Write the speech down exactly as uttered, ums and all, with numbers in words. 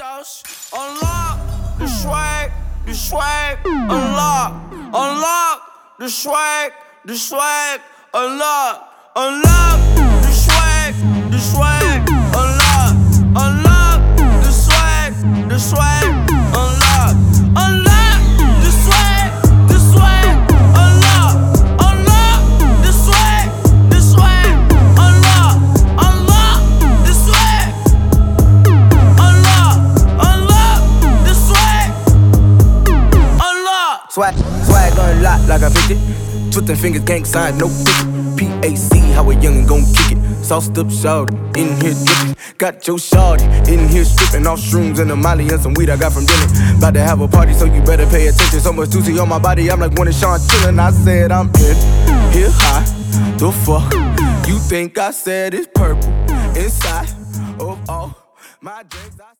sauce. Unlock the swag, the swag. Unlock, unlock the swag, the swag. Unlock, unlock the swag, the swag. Unlock, unlock the swag, the swag. Unlock, unlock the swag, the swag. Unlock, unlock the swag, the swag. Unlock, unlock the swag. Unlock, unlock the swag. Unlock. Swag, swag unlocked like I picked it. Twisting fingers, gang sign, no picket. P A C, how a youngin' gon' kick it. Sauced up shawty, in here drippin'. Got your shawty, in here strippin'. Off shrooms and a molly and some weed I got from Dylan. About to have a party, so you better pay attention. So much juicy on my body, I'm like one of Sean chillin'. I said I'm in here high, the fuck you think I said it's purple inside of all my drinks. I